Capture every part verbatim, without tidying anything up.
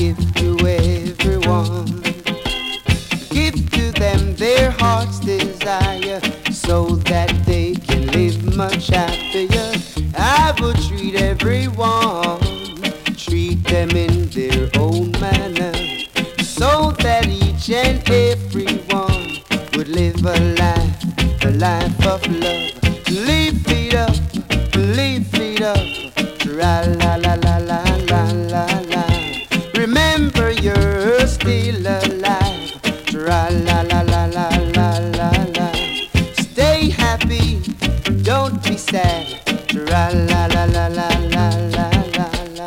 give to everyone. Give to them their heart's desire so that they can live much happier. I will treat everyone, treat them in their own manner, so that each and every one would live a life, a life of love. Live it up, live it up, tra la la la la la la la. Remember you're still alive, tra la la la la la la la. Stay happy, don't be sad, tra la la la la la la la la.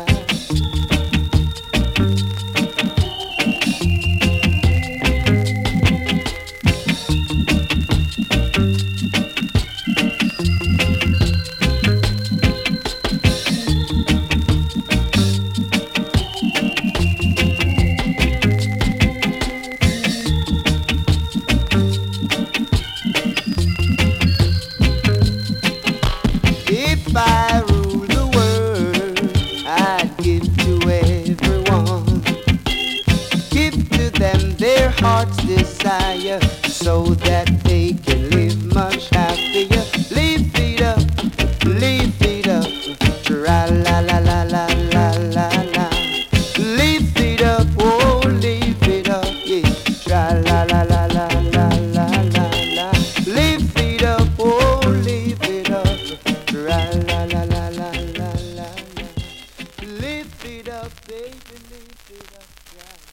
If I rule the world, I'd give to everyone. Give to them their heart's desire so that